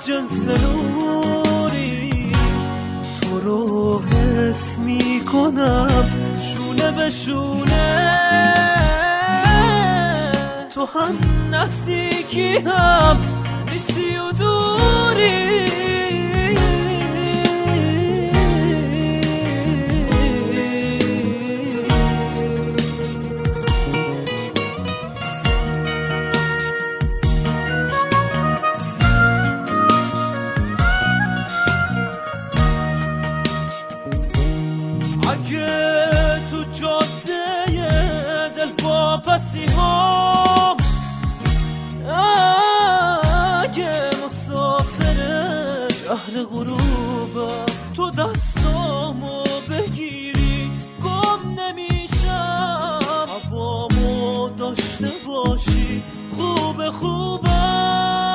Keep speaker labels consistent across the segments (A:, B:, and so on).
A: جنس نوری، تو رو حس میکنم شونه به شونه، تو هم نزدیکی هم نیستی و دوری. اگه تو جاده دلواپسی ها، اگه مسافرش اهل غروبم، تو دستامو بگیری گم نمیشم، هوامو داشته باشی خوب خوبم.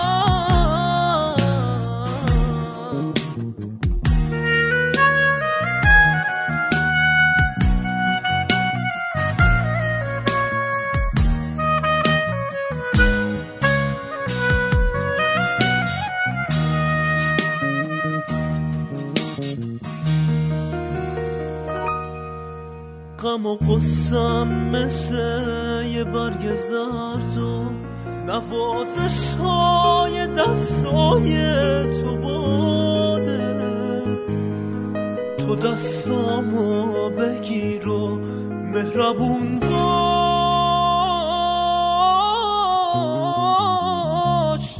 A: غم و قصم مثل یه برگ زرد و نوازش های دستای تو باده، تو دستامو بگیر و مهربون باش،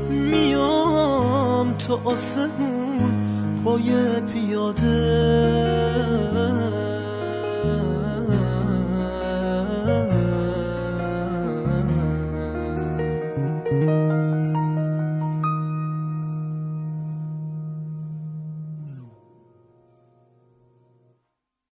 A: میام تا آسمون پای پیاده.